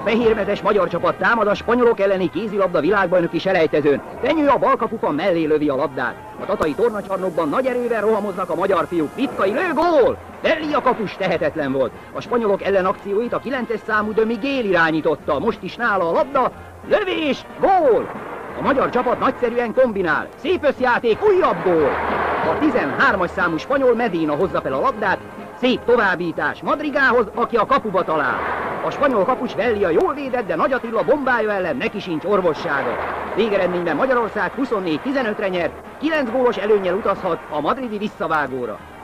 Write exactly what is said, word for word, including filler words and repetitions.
fehérmezes magyar csapat támad a spanyolok elleni kézilabda világbajnoki selejtezőn. Tenyő a bal kapufa mellé lövi a labdát. A tatai tornacsarnokban nagy erővel rohamoznak a magyar fiúk. Vitkai lő, gól! Belli a kapus tehetetlen volt. A spanyolok ellenakcióit a kilences számú de Miguel irányította. Most is nála a labda. Lövés, gól! A magyar csapat nagyszerűen kombinál. Szép összjáték, újabb gól! A tizenhármas számú spanyol Medina hozza fel a labdát. Szép továbbítás Madrigához, aki a kapuba talál. A spanyol kapus Vellia jól védett, de Nagy Attila bombája ellen neki sincs orvossága. Végeredményben Magyarország huszonnégy tizenötre nyert, kilenc gólos előnnyel utazhat a madridi visszavágóra.